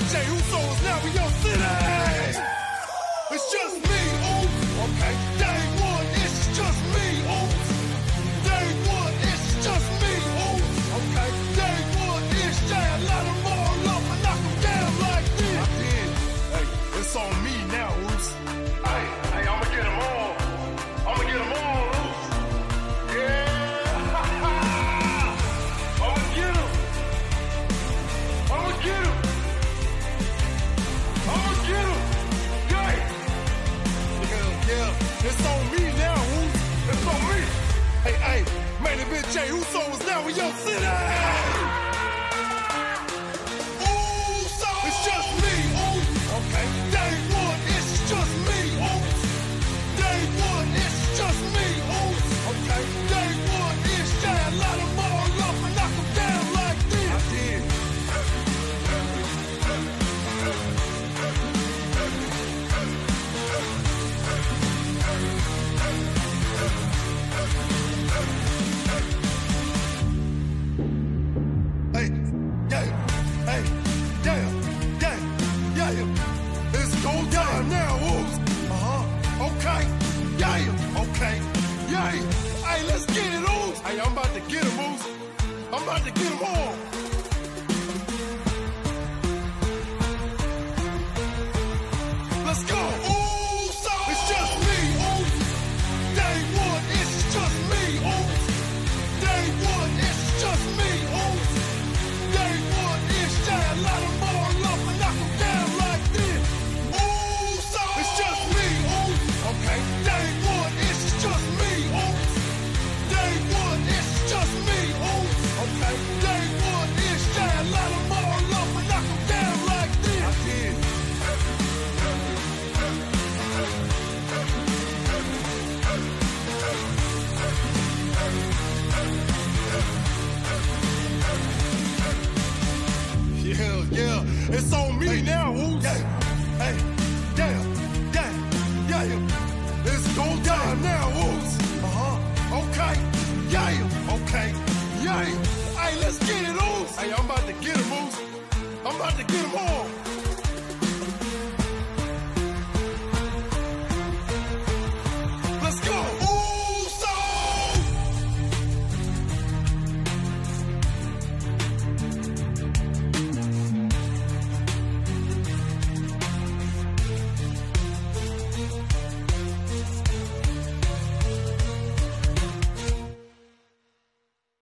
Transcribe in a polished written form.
Jay Uso is now in your city. It's just me, ooh. Okay. Day one, it's just me, ooh. Day one, it's just me, ooh. Okay. Day one, it's Jay. I let them all up and knock them down like this. I did. Hey, it's on me now, oops. Hey, I'ma get them all. I'ma get them all, oops. Yeah. I'ma get them. I'ma get them. I'ma get them. Yeah, it's on me now, oops. It's on me. Hey, man, the bitch Jay Uso is now in your city. Uso. It's just me, oops. Okay. Day one, it's just me, oops. Day one, it's just me, oops. Okay. Day one, it's Jay. I let them all up and knock them down like this. I did. It's go down now, oops. Okay. Yeah. Okay. Yeah. Hey, let's get it, oops. Hey, I'm about to get him, oops. I'm about to get him all. Let's go. Oops. It's just me, oops. Day one, it's just me, oops. Day one, it's just me, oops. Day one, it's Jay. I let them all up and knock them down like this. Oops. It's just me, oops. Okay. Day one, it's just me, oops. Day one, it's just me, oops. Okay. Day one, it's Jay. I let them all up and knock them down like this. I did. Yeah, it's on me now, oops. Yeah, it's go down now, oops. Okay, okay, yeah. Hey, let's get it, oops. Hey, I'm about to get him, oops. I'm about to get him all.